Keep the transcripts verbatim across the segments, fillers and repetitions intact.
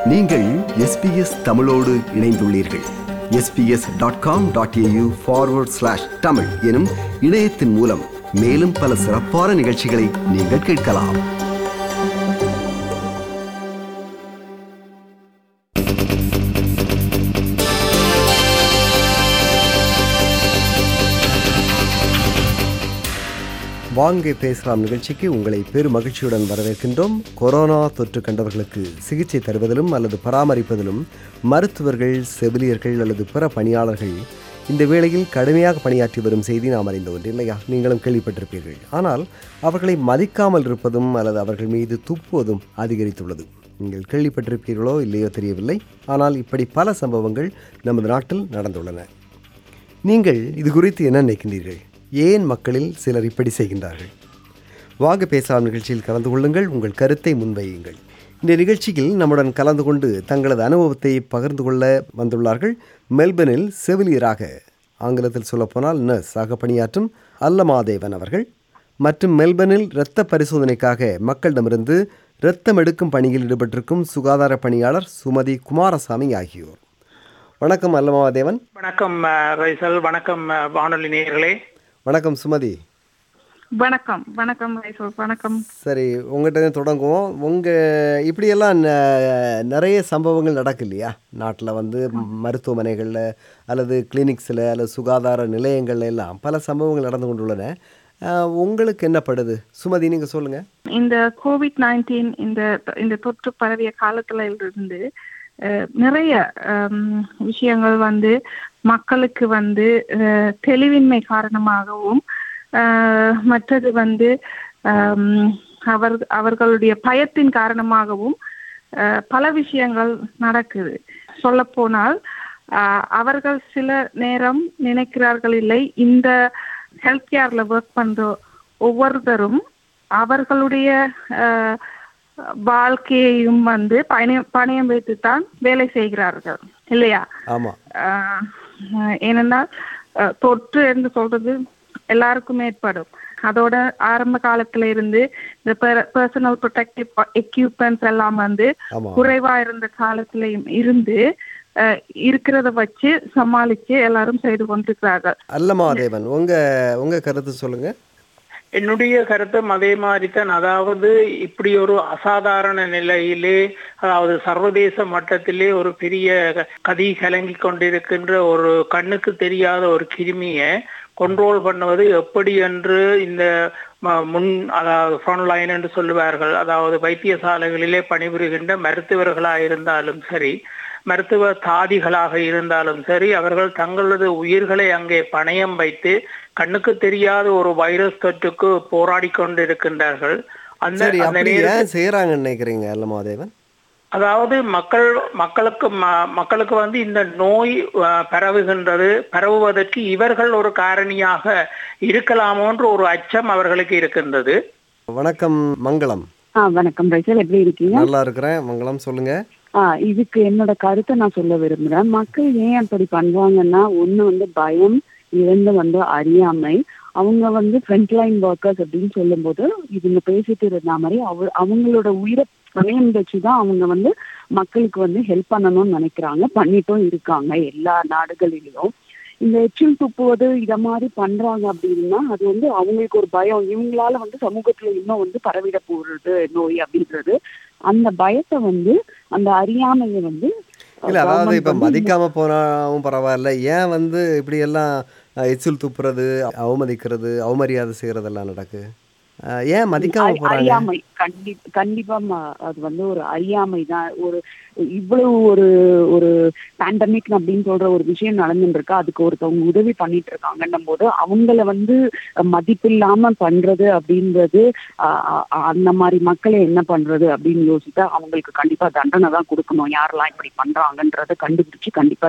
நீங்கள் எஸ்பிஎஸ் தமிழோடு இணைந்துள்ளீர்கள். SBS dot com dot AU forward slash தமிழ் எனும் இணையத்தின் மூலம் மேலும் பல சிறப்பான நிகழ்ச்சிகளை நீங்கள் கேட்கலாம். வாங்க பேசலாம் நிகழ்ச்சிக்கு உங்களை பெரும் மகிழ்ச்சியுடன் வரவேற்கின்றோம். கொரோனா தொற்று கண்டவர்களுக்கு சிகிச்சை தருவதிலும் அல்லது பராமரிப்பதிலும் மருத்துவர்கள், செவிலியர்கள் அல்லது பிற பணியாளர்கள் இந்த வேளையில் கடுமையாக பணியாற்றி வரும் செய்தி நாம் அறிந்த ஒன்று இல்லையா? நீங்களும் கேள்விப்பட்டிருப்பீர்கள். ஆனால் அவர்களை மதிக்காமல் இருப்பதும் அல்லது அவர்கள் மீது துப்புவதும் அதிகரித்துள்ளது. நீங்கள் கேள்விப்பட்டிருப்பீர்களோ இல்லையோ தெரியவில்லை. ஆனால் இப்படி பல சம்பவங்கள் நமது நாட்டில் நடந்துள்ளன. நீங்கள் இது குறித்து என்ன நினைக்கின்றீர்கள்? ஏன் மக்களில் சிலர் இப்படி செய்கின்றார்கள்? வாங்க பேசலாம் நிகழ்ச்சியில் கலந்து கொள்ளுங்கள். உங்கள் கருத்தை முன்வையுங்கள். இந்த நிகழ்ச்சியில் நம்முடன் கலந்து கொண்டு தங்களது அனுபவத்தை பகிர்ந்து கொள்ள வந்துள்ளார்கள் மெல்பர்னில் செவிலியராக, ஆங்கிலத்தில் சொல்லப்போனால் நர்ஸ் ஆக பணியாற்றும் அல்லமாதேவன் அவர்கள், மற்றும் மெல்பர்னில் இரத்த பரிசோதனைக்காக மக்களிடமிருந்து இரத்தம் எடுக்கும் பணியில் ஈடுபட்டிருக்கும் சுகாதார பணியாளர் சுமதி குமாரசாமி ஆகியோர். வணக்கம் அல்லமாதேவன். வணக்கம் ரைசல். வணக்கம் வானொலி நேயர்களே. வணக்கம் சுமதி. வணக்கம். வணக்கம் வணக்கம். சரி, உங்கள்கிட்ட தொடங்குவோம். உங்கள் இப்படியெல்லாம் நிறைய சம்பவங்கள் நடக்கு இல்லையா நாட்டில்? வந்து மருத்துவமனைகளில் அல்லது கிளினிக்ஸில் அல்லது சுகாதார நிலையங்கள்ல எல்லாம் பல சம்பவங்கள் நடந்து கொண்டுள்ளன. உங்களுக்கு என்ன படுது சுமதி, நீங்கள் சொல்லுங்கள். இந்த கோவிட் நைன்டீன் இந்த இந்த தொற்று பரவிய காலத்துல இருந்து நிறைய விஷயங்கள் வந்து மக்களுக்கு வந்து தெளிவின்மை காரணமாகவும், மற்றது வந்து அவர் அவர்களுடைய பயத்தின் காரணமாகவும் பல விஷயங்கள் நடக்குது. சொல்ல போனால் அவர்கள் சில நேரம் நினைக்கிறார்கள் இல்லை, இந்த ஹெல்த் கேர்ல ஒர்க் பண்ற ஒவ்வொருத்தரும் அவர்களுடைய வாழ்க்கையையும் வந்து பணயம் பணயம் வைத்துத்தான் வேலை செய்கிறார்கள் இல்லையா? ஆமா. ஏனென்றால் தொற்று என்று சொல்றது எல்லாருக்கும் ஏற்படும். அதோட ஆரம்ப காலத்துல இருந்து இந்த பர்சனல் ப்ரொடெக்டிவ் எக்யூப்மெண்ட்ஸ் எல்லாம் வந்து குறைவா இருந்த காலத்திலையும் இருந்து இருக்கிறத வச்சு சமாளிச்சு எல்லாரும் செய்து கொண்டிருக்கிறார்கள். அல்லமாதேவன், உங்க உங்க கருத்து சொல்லுங்க. என்னுடைய கருத்தும் அதே மாதிரி தான். அதாவது இப்படி ஒரு அசாதாரண நிலையிலே, அதாவது சர்வதேச மட்டத்திலே ஒரு பெரிய கதி கலங்கி கொண்டிருக்கின்ற ஒரு கண்ணுக்கு தெரியாத ஒரு கிருமியை கண்ட்ரோல் பண்ணுவது எப்படி என்று இந்த முன், அதாவது ஃப்ரண்ட் லைன் என்று சொல்லுவார்கள், அதாவது வைத்தியசாலைகளிலே பணிபுரிகின்ற மருத்துவர்களாக இருந்தாலும் சரி, மருத்துவ தாதிகளாக இருந்தாலும் சரி, அவர்கள் தங்களது உயிர்களை அங்கே பணயம் வைத்து கண்ணுக்கு தெரியாத ஒரு வைரஸ் தொற்றுக்கு போராடி கொண்டு இருக்கின்றார்கள். அந்த செய்யறாங்க நினைக்கிறீங்க அல்லமாதேவன்? அதாவது மக்கள் மக்களுக்கு மக்களுக்கு வந்து இந்த நோய் பரவுகின்றது, பரவுவதற்கு இவர்கள் ஒரு காரணியாக இருக்கலாமோன்ற ஒரு அச்சம் அவர்களுக்கு இருக்கின்றது. வணக்கம் மங்களம். வணக்கம் ரைசல், எப்படி இருக்கீங்க? நல்லா இருக்கிறேன். மங்களம், சொல்லுங்க. ஆஹ் இதுக்கு என்னோட கருத்தை நான் சொல்ல விரும்புறேன். மக்கள் ஏன் அப்படி பண்றாங்கன்னா, ஒண்ணு வந்து பயம், இரண்டு வந்து அறியாமை. அவங்க வந்து ஃப்ரண்ட் லைன் ஒர்க்கர்ஸ் அப்படின்னு சொல்லும் போது இவங்க பேசிட்டு இருந்த மாதிரி அவ அவங்களோட உயிரை பணயம் வச்சுதான் அவங்க வந்து மக்களுக்கு வந்து ஹெல்ப் பண்ணணும்னு நினைக்கிறாங்க, பண்ணிட்டும் இருக்காங்க எல்லா நாடுகளிலும். இந்த எச்சில் துப்புவது இத மாதிரி பண்றாங்க அப்படின்னா அது வந்து அவங்களுக்கு ஒரு பயம், இவங்களால வந்து சமூகத்துல இன்னும் வந்து பரவிட போறது நோய் அப்படின்றது. அந்த பயத்தை வந்து, அந்த அறியாமையை வந்து இல்ல, அதாவது இப்ப மதிக்காம போனாவும் பரவாயில்ல, ஏன் வந்து இப்படி எல்லாம் எச்சில் துப்புறது, அவமதிக்கிறது, அவமரியாதை செய்யறதெல்லாம் நடக்கு? ஏன் மதிக்காம போறாங்க? அறியாமை. கண்டி கண்டிப்பா அது வந்து ஒரு அறியாமை தான். ஒரு இவ்வளவு ஒரு ஒரு பேண்டமிக் அப்படின்னு சொல்ற ஒரு விஷயம் நடந்துட்டு இருக்கா, அதுக்கு ஒருத்தவங்க உதவி பண்ணிட்டு இருக்காங்கன்னும் போது அவங்கள வந்து மதிப்பில்லாம பண்றது அப்படின்றது, அந்த மாதிரி மக்களை என்ன பண்றது அப்படின்னு யோசித்தா அவங்களுக்கு கண்டிப்பா தண்டனை தான் கொடுக்கணும். யாரெல்லாம் இப்படி பண்றாங்கன்றத கண்டுபிடிச்சு கண்டிப்பா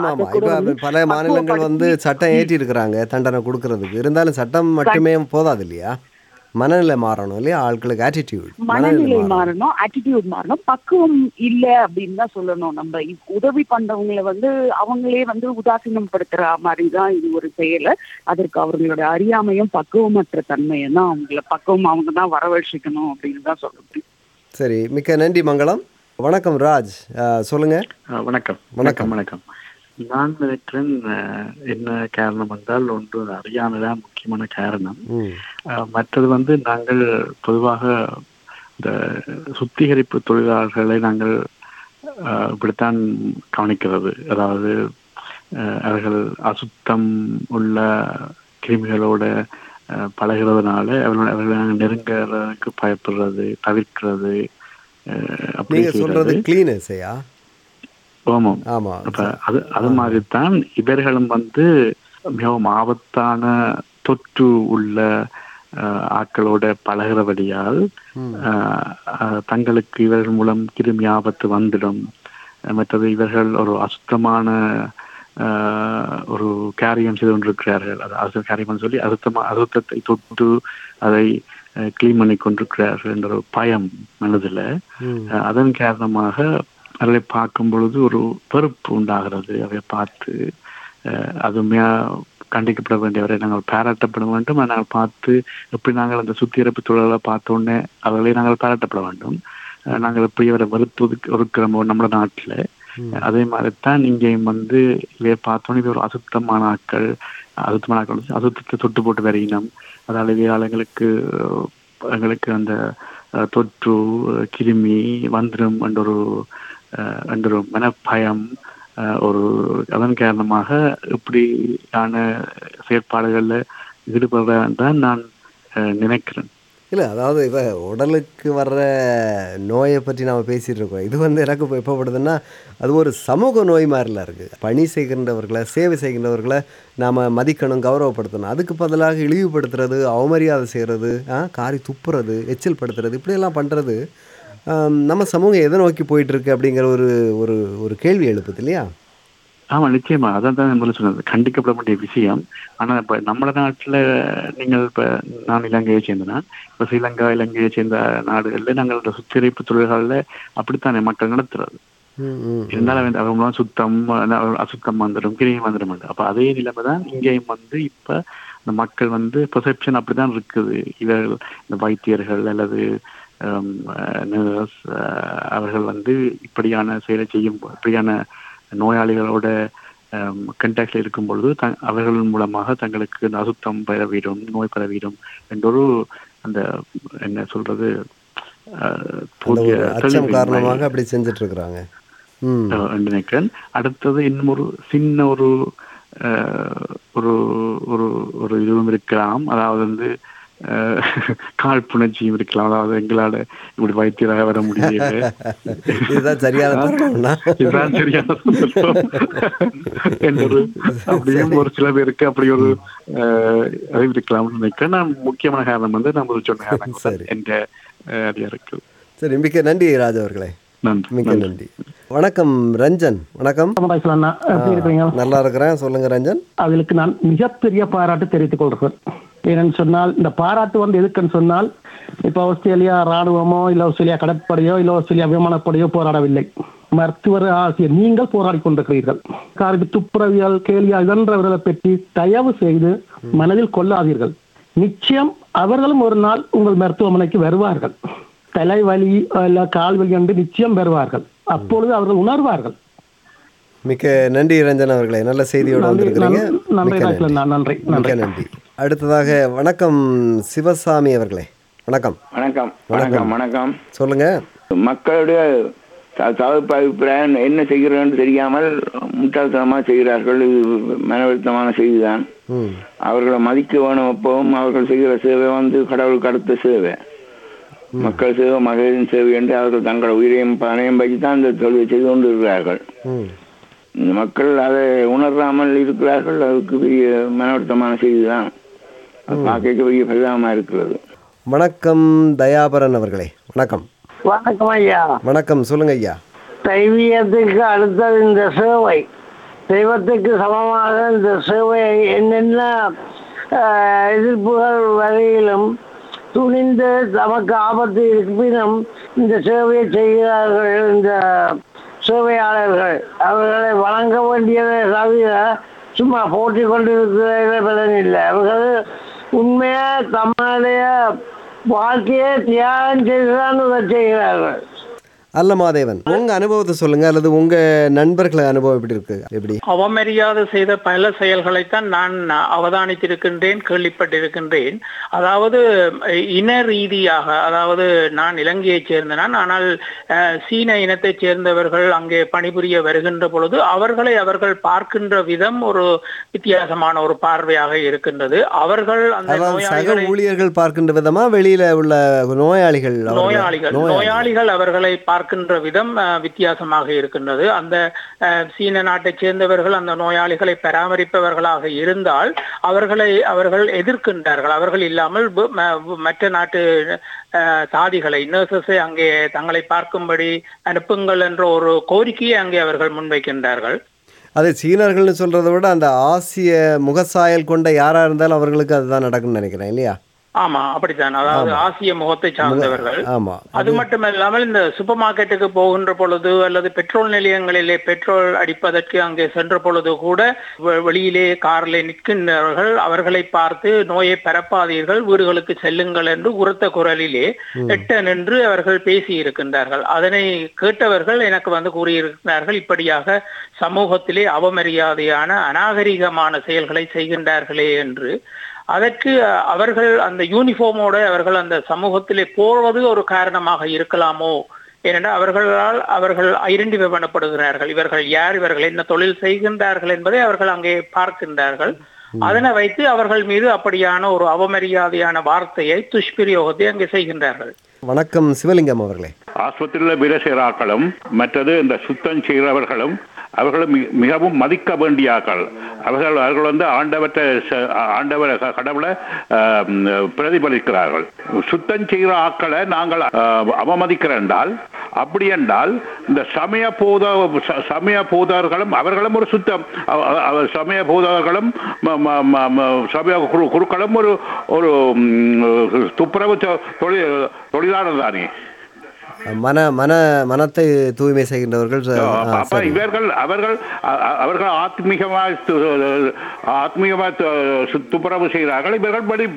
பல மாநிலங்கள் வந்து சட்டம் ஏற்றி இருக்கிறாங்க தண்டனை கொடுக்கறதுக்கு. இருந்தாலும் சட்டம் மட்டுமே போதாது இல்லையா? மனநிலை மாறணும் இல்லையா? ஆட்களுக்கு ஆட்டிடியூட், மனநிலை மாறணும், ஆட்டிடியூட் மாறணும். பக்குவம் இல்ல அப்படின்னு தான் சொல்லணும். நம்ம உதவி பண்றவங்களை வந்து அவங்களே வந்து உதாசீனம் படுத்துற மாதிரி தான் இது ஒரு செயல். அதற்கு அவங்களோட அறியாமையும் பக்குவமற்ற தன்மையை தான் அவங்கள பக்குவம் அவங்க தான் வரவழைச்சிக்கணும் அப்படின்னு தான் சொல்ல முடியும். சரி, மிக்க நன்றி மங்களம். வணக்கம் ராஜ், அஹ், சொல்லுங்க. அஹ் வணக்கம் வணக்கம் வணக்கம். நான் நினைக்கிறேன் அஹ், என்ன காரணம் என்றால், ஒன்று அறியாமைதான் முக்கியமான காரணம். ம் அஹ், மற்றது வந்து நாங்கள் பொதுவாக இந்த சுத்திகரிப்பு தொழிலாளர்களை நாங்கள் அஹ், இப்படித்தான் கவனிக்கிறது. அதாவது அஹ், அவர்கள் அசுத்தம் உள்ள கிருமிகளோட அஹ், பழகிறதுனால அவர்கள் அவர்களை நாங்கள் நெருங்கிறதுக்கு பயப்படுறது, தவிர்க்கிறது. அஹ், அப்படி நீங்க சொல்றது செய்யறது. கிளீனர்ஸையா? ஆமாம். ஆமா. அப்ப அது அது மாதிரித்தான் இவர்களும் வந்து மிகவும் ஆபத்தான தொற்று உள்ள அஹ், ஆட்களோட பழகிறபடியால் அஹ், அஹ், தங்களுக்கு இவர்கள் மூலம் கிருமி ஆபத்து வந்துடும். அஹ், மற்றது இவர்கள் ஒரு அசுத்தமான அஹ், ஒரு காரியம் செய்து கொண்டிருக்கிறார்கள். அது அசுத்த காரியம் சொல்லி அசுத்தமா அசுத்தத்தை தொட்டு அதை கிளீன் பண்ணி கொண்டிருக்கிறார்கள் என்ற ஒரு பயம் மனதில். அஹ், அதன் காரணமாக அவர்களை பார்க்கும் பொழுது ஒரு வெறுப்பு உண்டாகிறது. அதை பார்த்து அஹ், அதுமையா கண்டிக்கப்பட வேண்டியவரை நாங்கள் பாராட்டப்பட வேண்டும். நாங்கள் பார்த்து எப்படி நாங்கள் அந்த சுத்திகரிப்பு தொழிலை பார்த்த உடனே அவர்களை நாங்கள் பாராட்டப்பட வேண்டும். அஹ், நாங்கள் எப்படி அவரை வெறுப்பு இருக்கிறோமோ நம்ம நாட்டில், அதே மாதிரித்தான் இங்கேயும் வந்து இவையை பார்த்தோன்னே இவை ஒரு அசுத்தமான ஆட்கள், அசுத்தமான ஆட்கள் வந்து அசுத்தத்தை தொட்டு போட்டு வரையினம். அதால் இவையால் எங்களுக்கு எங்களுக்கு அந்த அஹ், தொற்று கிருமி வந்துடும் என்ற ஒரு அஹ், என்ற ஒரு மனப்பயம், அஹ், ஒரு அதன் காரணமாக இப்படியான செயற்பாடுகளில் ஈடுபடுறதான் தான் நான் அஹ், நினைக்கிறேன். இல்லை, அதாவது இப்போ உடலுக்கு வர்ற நோயை பற்றி நாம் பேசிகிட்டு இருக்கோம். இது வந்து எனக்கு இப்போ எப்போப்படுதுன்னா, அது ஒரு சமூக நோய் மாதிரிலாம் இருக்குது. பணி செய்கின்றவர்களை, சேவை செய்கின்றவர்களை நாம் மதிக்கணும், கௌரவப்படுத்தணும். அதுக்கு பதிலாக இழிவுபடுத்துறது, அவமரியாதை செய்கிறது, காரி துப்புறது, எச்சில் படுத்துறது, இப்படியெல்லாம் பண்ணுறது நம்ம சமூகம் எதை நோக்கி போயிட்டுருக்கு அப்படிங்கிற ஒரு ஒரு ஒரு கேள்வி எழுப்புது இல்லையா? ஆமா, நிச்சயமா. அதான் தான் முதல்ல சொன்னது, கண்டிக்கப்பட வேண்டிய விஷயம். ஆனா இப்ப நம்ம நாட்டுல நீங்கள் இப்ப நான் இலங்கையை சேர்ந்தனா, இப்ப ஸ்ரீலங்கா இலங்கையை சேர்ந்த நாடுகள்ல நாங்கள் இந்த சுத்திகரிப்பு தொழில்கள்ல அப்படித்தானே மக்கள் நடத்துறது. இருந்தாலும் அவங்க சுத்தம் அசுத்தம் வந்துடும், கிருமி வந்துடும். அப்ப அதே நிலைமை தான் இங்கேயும் வந்து இப்ப இந்த மக்கள் வந்து பெர்செப்ஷன் அப்படிதான் இருக்குது. இவர்கள் இந்த வைத்தியர்கள் அல்லது நர்ஸ் அவர்கள் வந்து இப்படியான செயலை செய்யும், இப்படியான நோயாளிகளோட கண்டாக்ட்ல இருக்கும் பொழுது த அவர்கள் மூலமாக தங்களுக்கு அசுத்தம் பரவிடும், நோய் பரவிடும் என்றொரு அந்த என்ன சொல்றது அச்சம் காரணமாக அப்படி செஞ்சுட்டு இருக்கிறாங்க நினைக்கிறேன். அடுத்தது இன்னும் ஒரு சின்ன ஒரு ஒரு ஒரு ஒரு இதுவும் இருக்கலாம். அதாவது வந்து காழ்ப்புணர்ச்சியும் இருக்கலாம். அதாவது எங்களால இப்படி வைத்தியராக வர முடியல, இதுதான் சரியான இதுதான் சரியான என்றொரு அப்படியும் ஒரு சில பேருக்கு அப்படி ஒரு அறிவு இருக்கலாம்னு நினைக்கிறேன். நான் முக்கியமான காரணம் வந்து நம்ம சொன்ன காரணம் என்ற அறியா இருக்கு. சரி, மிக்க நன்றி ராஜா அவர்களே. மிக்க நன்றி. வணக்கம் ரஞ்சன். வணக்கம். நல்லா இருக்கிறேன், சொல்லுங்க ரஞ்சன். அதுக்கு நான் மிகப்பெரிய பாராட்டு தெரிவித்துக் கொள்கிறேன். ஏன்னு சொன்னால், இந்த பாராட்டு வந்து எதுக்குன்னு சொன்னால், இப்ப ஆஸ்திரேலியா ராணுவமோ இல்ல ஆஸ்திரேலியா கடற்படையோ இல்ல ஆஸ்திரேலியா விமானப்படையோ போராடவில்லை. மருத்துவர் ஆகிய நீங்கள் போராடி கொண்டிருக்கிறீர்கள். காருக்கு துப்புரவியல் கேலியா இதன்றவர்களை பற்றி தயவு செய்து மனதில் கொள்ளாதீர்கள். நிச்சயம் அவர்களும் ஒரு நாள் உங்கள் மருத்துவமனைக்கு வருவார்கள். தலைவலி இல்ல கால்வலி என்று நிச்சயம் வருவார்கள். அப்பொழுது அவர்கள் உணர்வார்கள். மிக்க நன்றி ரஞ்சன் அவர்களே, நல்ல செய்தியோடு வந்திருக்கிறீங்க. நன்றி நன்றி. அடுத்ததாக வணக்கம் சிவசாமி அவர்களே. வணக்கம். வணக்கம் வணக்கம் வணக்கம். சொல்லுங்க. மக்களுடைய தவிர்ப்பு அபிப்பிராயம் என்ன செய்கிறோன்னு தெரியாமல் முட்டாள்தனமாக செய்கிறார்கள். இது மனவருத்தமான செய்திதான். அவர்களை மதிக்க வேணும். எப்பவும் அவர்கள் செய்கிற சேவை வந்து கடவுளுக்கு அடுத்த சேவை, மக்கள் சேவை, மகளிரின் சேவை என்று அவர்கள் தங்கள் உயிரையும் பணையும் வச்சு தான் இந்த தொழிலை செய்து கொண்டு இருக்கிறார்கள். இந்த மக்கள் அதை உணராமல் இருக்கிறார்கள். அதுக்கு பெரிய மனவருத்தமான செய்தி தான். பார்க்க பெரிய பரிதாபமா இருக்கிறது. வணக்கம் தயாபரன் அவர்களே. வணக்கம். வணக்கம் ஐயா. வணக்கம், சொல்லுங்க ஐயா. தெய்வீகத்துக்கு அடுத்தது இந்த சேவை, தெய்வத்துக்கு சமமாக இந்த சேவை என்னென்ன எதிர்ப்புகள் வரையிலும் துணிந்து நமக்கு ஆபத்து இருப்பினும் இந்த சேவையை செய்கிறார்கள். இந்த சேவையாளர்கள் அவர்களை வழங்க வேண்டியதை தவிர சும்மா போட்டி கொண்டிருக்கிற பலன் இல்லை. அவர்கள் உண்மையாக தம்முடைய வாழ்க்கையை தியாகம் செய்துதான் இதை செய்கிறார்கள். அல்ல மாதேவன், உங்க அனுபவத்தை சொல்லுங்க, அல்லது உங்க நண்பர்கள் அனுபவம் எப்படி இருக்கு? எப்படி அவமரியாதை செய்த பல செயல்களைத்தான் நான் அவதானித்திருக்கின்றேன், கேள்விப்பட்டிருக்கின்றேன். அதாவது இன ரீதியாக, அதாவது நான் இலங்கையைச் சேர்ந்த நான், ஆனால் சீன இனத்தைச் சேர்ந்தவர்கள் அங்கே பணிபுரிய வருகின்ற பொழுது அவர்களை அவர்கள் பார்க்கின்ற விதம் ஒரு வித்தியாசமான ஒரு பார்வையாக இருக்கின்றது. அவர்கள் அந்த நோயாளிகளை ஊழியர்கள் பார்க்கின்ற விதமா, வெளியில உள்ள நோயாளிகள் நோயாளிகள் நோயாளிகள் அவர்களை பார்க்கின்ற விதம் வித்தியாசமாக இருக்கின்றது. அந்த சீன நாட்டைச் சேர்ந்தவர்கள் அந்த நோயாளிகளை பராமரிப்பவர்களாக இருந்தால் அவர்களை அவர்கள் எதிர்க்கின்றார்கள். அவர்கள் இல்லாமல் மற்ற நாட்டு சாதிகளை, நர்சஸை அங்கே தங்களை பார்க்கும்படி அனுப்புங்கள் என்ற ஒரு கோரிக்கையை அங்கே அவர்கள் முன்வைக்கின்றார்கள். அது சீனர்கள்னு சொல்றதை விட அந்த ஆசிய முகசாயல் கொண்ட யாரா இருந்தாலும் அவர்களுக்கு அதுதான் நடக்கும்னு நினைக்கிறேன், இல்லையா? ஆமா, அப்படித்தான். அதாவது ஆசிய முகத்தை சார்ந்தவர்கள். ஆமா. அது மட்டுமல்லாமல் இந்த சூப்பர் மார்க்கெட்டுக்கு போகின்ற பொழுது அல்லது பெட்ரோல் நிலையங்களிலே பெட்ரோல் அடிப்பதற்கு அங்கே சென்ற பொழுது கூட வெளியிலே காரிலே நிற்கின்றவர்கள் அவர்களை பார்த்து நோயை பரப்பாதீர்கள், வீடுகளுக்கு செல்லுங்கள் என்று உரத்த குரலிலே எட்ட நின்று அவர்கள் பேசி இருக்கின்றார்கள். அதனை கேட்டவர்கள் எனக்கு வந்து கூறியிருக்கிறார்கள், இப்படியாக சமூகத்திலே அவமரியாதையான அநாகரிகமான செயல்களை செய்கின்றார்களே என்று. அதற்கு அவர்கள் அந்த யூனிஃபார்மோடு அவர்கள் அந்த சமூகத்திலே போவது ஒரு காரணமாக இருக்கலாமோ? ஏனென்றால் அவர்களால் அவர்கள் ஐடென்டிஃபை பண்ணப்படுகிறார்கள். இவர்கள் யார், இவர்கள் என்ன தொழில் செய்கின்றார்கள் என்பதை அவர்கள் அங்கே பார்க்கின்றார்கள். அதனை வைத்து அவர்கள் மீது அப்படியான ஒரு அவமரியாதையான வார்த்தையை, துஷ்பிரயோகத்தை அங்கே செய்கின்றார்கள். வணக்கம் சிவலிங்கம் அவர்களே. ஆஸ்பத்திரியில் வேலை செய்கிறார்களும் மற்றது இந்த சுத்தம் செய்கிறவர்களும் அவர்களும் மிகவும் மதிக்க வேண்டிய ஆக்கள். அவர்கள் அவர்கள் வந்து ஆண்டவற்ற ஆண்டவர் கடவுளை பிரதிபலிக்கிறார்கள். சுத்தம் செய்கிற ஆக்களை நாங்கள் அவமதிக்கிறோம் என்றால், அப்படி என்றால் இந்த சமய போத சமய போதவர்களும் அவர்களும் ஒரு சுத்தம் சமய போதவர்களும் சமய குருக்களும் ஒரு ஒரு துப்புரவு தொழில் தொழிலாளர் தானே. மன மன மனத்தை தூய்மை செய்கின்றவர்கள் இவர்கள். அவர்கள் அவர்கள் ஆத்மீகமாக ஆத்மீகமாக துப்புரவு செய்கிறார்கள். இவர்கள் வெளி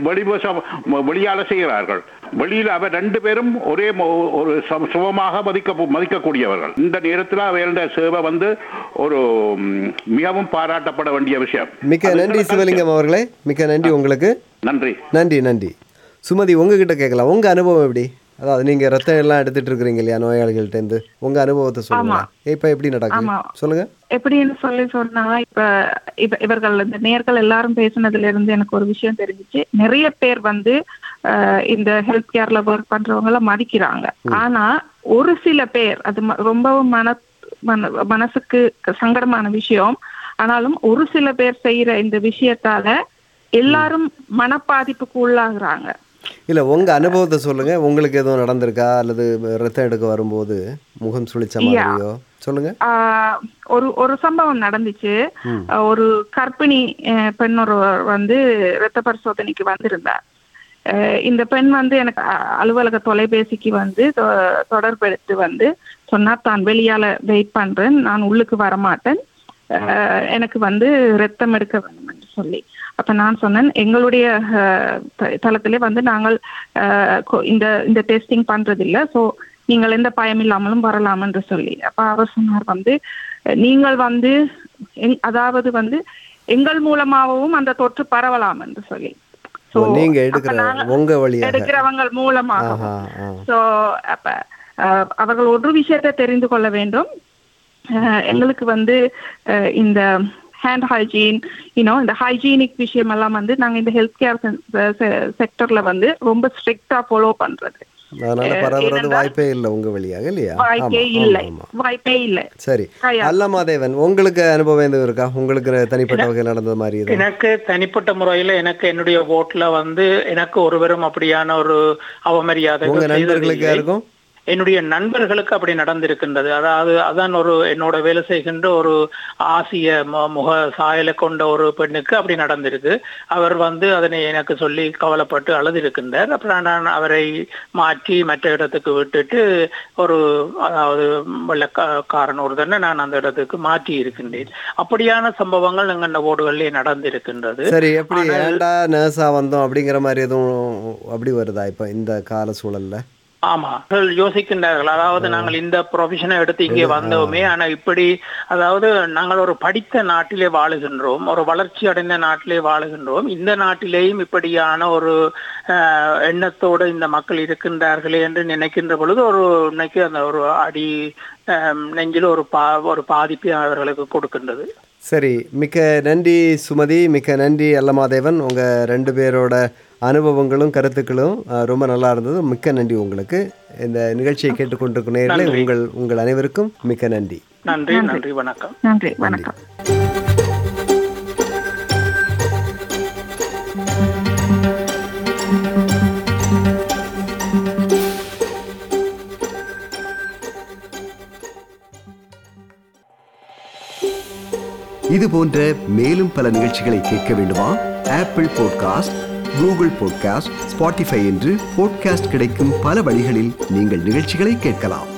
வெளியால செய்கிறார்கள். வெளியில் அவர் ரெண்டு பேரும் ஒரே ஒரு சுகமாக மதிக்க மதிக்கக்கூடியவர்கள். இந்த நேரத்தில் அவர்களுடைய சேவை வந்து ஒரு மிகவும் பாராட்டப்பட வேண்டிய விஷயம். மிக்க நன்றி சிவலிங்கம் அவர்களே, மிக்க நன்றி உங்களுக்கு. நன்றி நன்றி நன்றி. சுமதி, உங்ககிட்ட கேட்கலாம், உங்க அனுபவம் எப்படி? அதாவது நீங்க ரத்தம் எல்லாம் எடுத்துட்டு இருக்கிறீங்க இல்லையா நோயாளிகள்ட்ட இருந்து, உங்க அனுபவத்தை சொல்லுங்க. இப்ப எப்படி நடக்குது சொல்லுங்க. எப்படின்னு சொல்லி சொன்னா, இப்ப இப்ப இவர்கள் இந்த நேர்கள் எல்லாரும் பேசினதுல இருந்து எனக்கு ஒரு விஷயம் தெரிஞ்சிச்சு. நிறைய பேர் வந்து இந்த ஹெல்த் கேர்ல ஒர்க் பண்றவங்கள மதிக்கிறாங்க. ஆனா ஒரு சில பேர், அது ரொம்பவும் மன மனசுக்கு சங்கடமான விஷயம், ஆனாலும் ஒரு சில பேர் செய்யற இந்த விஷயத்தால எல்லாரும் மனப்பாதிப்புக்கு உள்ளாகுறாங்க. இல்ல, உங்க அனுபவத்தை சொல்லுங்க. உங்களுக்கு எதுவும் நடந்திருக்கா, அல்லது ரத்தம் எடுக்க வரும்போது முகம் சுளிச்ச மாதிரியோ சொல்லுங்க. ஒரு ஒரு சம்பவம் நடந்துச்சு. ஒரு கர்ப்பிணி பெண் ஒருவர் வந்து ரத்த பரிசோதனைக்கு வந்திருந்தார். இந்த பெண் வந்து எனக்கு அலுவலக தொலைபேசிக்கு வந்து தொடர்பெடுத்து வந்து சொன்னார், தான் வெளியால வெயிட் பண்றேன், நான் உள்ளுக்கு வரமாட்டேன், எனக்கு வந்து ரத்தம் எடுக்க வேண்டும் என்று சொல்லி. அப்ப நான் சொன்னேன், எங்களுடைய தளத்திலே வந்து நாங்கள் இந்த இந்த டெஸ்டிங் பண்றதில்லை, ஸோ நீங்கள் எந்த பயம் இல்லாமலும் வரலாம் என்று சொல்லி. அப்ப அவர் சொன்னார் வந்து, நீங்கள் வந்து அதாவது வந்து எங்கள் மூலமாகவும் அந்த தொற்று பரவலாம் என்று சொல்லி. நீங்க எடுக்கிறவங்க மூலமாக. ஸோ அப்ப அவர்கள் ஒரு விஷயத்தை தெரிந்து கொள்ள வேண்டும். எங்களுக்கு வந்து இந்த ஹேண்ட் ஹைஜீன், யூனோ இந்த ஹைஜீனிக் விஷயம் எல்லாம் வந்து நாங்க இந்த ஹெல்த் கேர் செக்டர்ல வந்து ரொம்ப ஸ்ட்ரிக்டா ஃபாலோ பண்றது. அதனால பரவுறது வாய்ப்பே இல்லை உங்க வழியாக, இல்லையா? வாய்ப்பே இல்லை, வாய்ப்பே இல்லை. சரி, அல்லமாதேவன், உங்களுக்கு அனுபவம் எதுவும் இருக்கா? உங்களுக்கு தனிப்பட்ட வகையில் நடந்தது மாதிரி? எனக்கு தனிப்பட்ட முறையில எனக்கு என்னுடைய ஓட்டுல வந்து எனக்கு ஒருவரும் அப்படியான ஒரு அவமரியாதை உங்க நண்பர்களுக்கு இருக்கும். என்னுடைய நண்பர்களுக்கு அப்படி நடந்திருக்கின்றது. அதாவது அதான் ஒரு என்னோட வேலை செய்கின்ற ஒரு ஆசிய முக சாயலை கொண்ட ஒரு பெண்ணுக்கு அப்படி நடந்திருக்கு. அவர் வந்து அதனை எனக்கு சொல்லி கவலைப்பட்டு அழுதிருக்கின்றார். அப்புறம் நான் அவரை மாற்றி மற்ற இடத்துக்கு விட்டுட்டு ஒரு அதாவது வெள்ளக்காரன் ஒரு தானே நான் அந்த இடத்துக்கு மாற்றி இருக்கின்றேன். அப்படியான சம்பவங்கள் எங்கள் ஓடுகளிலே நடந்திருக்கின்றது. சரி, எப்படி ஏண்டா நர்ஸா வந்தோம் அப்படிங்கிற மாதிரி எதுவும் அப்படி வருதா இப்ப இந்த கால சூழல்ல? ஆமா யோசிக்கின்றார்கள். அதாவது நாங்கள் இந்த ப்ரொஃபஷனை எடுத்து இங்கே வந்தோமே, ஆனா இப்படி அதாவது நாங்கள் ஒரு படித்த நாட்டிலே வாழுகின்றோம், ஒரு வளர்ச்சி அடைந்த நாட்டிலே வாழுகின்றோம், இந்த நாட்டிலேயும் இப்படியான ஒரு எண்ணத்தோடு இந்த மக்கள் இருக்கின்றார்களே என்று நினைக்கின்ற பொழுது ஒரு இன்னைக்கு அந்த ஒரு அடி நெஞ்சில் ஒரு பா ஒரு பாதிப்பை அவர்களுக்கு கொடுக்கின்றது. சரி, மிக்க நன்றி சுமதி, மிக்க நன்றி அல்லமாதேவன். உங்கள் ரெண்டு பேரோட அனுபவங்களும் கருத்துக்களும் ரொம்ப நல்லா இருந்தது. மிக்க நன்றி உங்களுக்கு. இந்த நிகழ்ச்சியை கேட்டுக்கொண்டிருக்கும் நேயர்களே உங்கள் உங்கள் அனைவருக்கும் மிக்க நன்றி. நன்றி நன்றி வணக்கம். நன்றி வணக்கம். இது போன்ற மேலும் பல நிகழ்ச்சிகளை கேட்க வேண்டுமா? Apple podcast, Google podcast, Spotify என்று பாட்காஸ்ட் கிடைக்கும் பல வழிகளில் நீங்கள் நிகழ்ச்சிகளை கேட்கலாம்.